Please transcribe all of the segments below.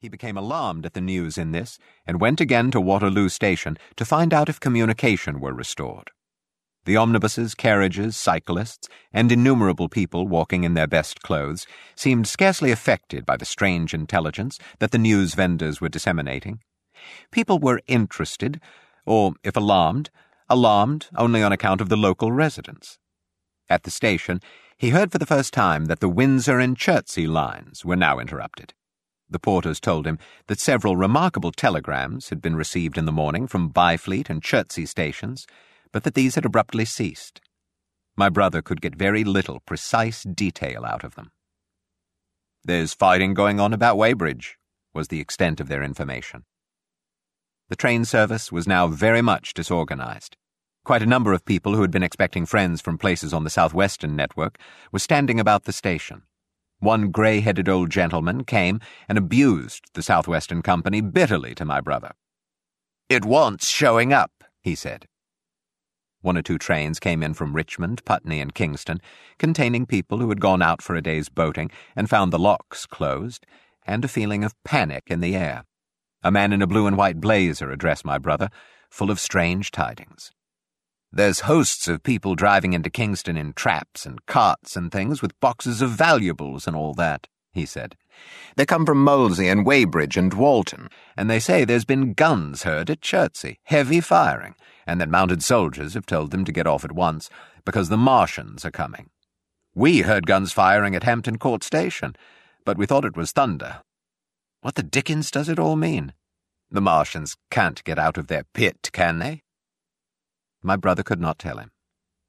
He became alarmed at the news in this and went again to Waterloo Station to find out if communication were restored. The omnibuses, carriages, cyclists, and innumerable people walking in their best clothes seemed scarcely affected by the strange intelligence that the news vendors were disseminating. People were interested, or, if alarmed only on account of the local residents. At the station, he heard for the first time that the Windsor and Chertsey lines were now interrupted. The porters told him that several remarkable telegrams had been received in the morning from Byfleet and Chertsey stations, but that these had abruptly ceased. My brother could get very little precise detail out of them. "There's fighting going on about Weybridge," was the extent of their information. The train service was now very much disorganized. Quite a number of people who had been expecting friends from places on the South-Western network were standing about the station. One grey-headed old gentleman came and abused the South-Western Company bitterly to my brother. "It wants showing up," he said. One or two trains came in from Richmond, Putney, and Kingston, containing people who had gone out for a day's boating and found the locks closed, and a feeling of panic in the air. A man in a blue and white blazer addressed my brother, full of strange tidings. "There's hosts of people driving into Kingston in traps and carts and things with boxes of valuables and all that," he said. "They come from Molesey and Weybridge and Walton, and they say there's been guns heard at Chertsey, heavy firing, and that mounted soldiers have told them to get off at once, because the Martians are coming. We heard guns firing at Hampton Court Station, but we thought it was thunder. What the dickens does it all mean? The Martians can't get out of their pit, can they?" My brother could not tell him.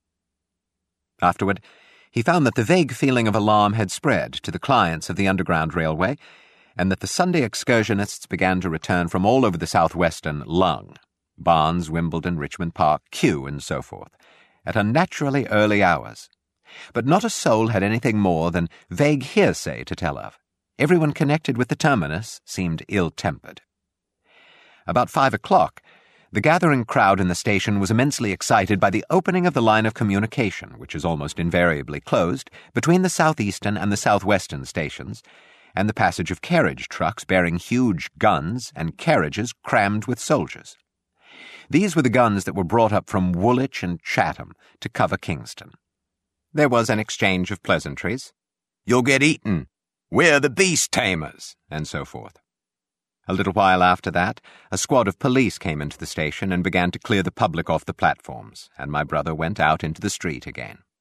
Afterward, he found that the vague feeling of alarm had spread to the clients of the Underground Railway, and that the Sunday excursionists began to return from all over the South-Western lung, Barnes, Wimbledon, Richmond Park, Kew, and so forth, at unnaturally early hours. But not a soul had anything more than vague hearsay to tell of. Everyone connected with the terminus seemed ill-tempered. About 5 o'clock, the gathering crowd in the station was immensely excited by the opening of the line of communication, which is almost invariably closed, between the Southeastern and the Southwestern stations, and the passage of carriage trucks bearing huge guns and carriages crammed with soldiers. These were the guns that were brought up from Woolwich and Chatham to cover Kingston. There was an exchange of pleasantries. "You'll get eaten. We're the beast tamers," and so forth. A little while after that, a squad of police came into the station and began to clear the public off the platforms, and my brother went out into the street again.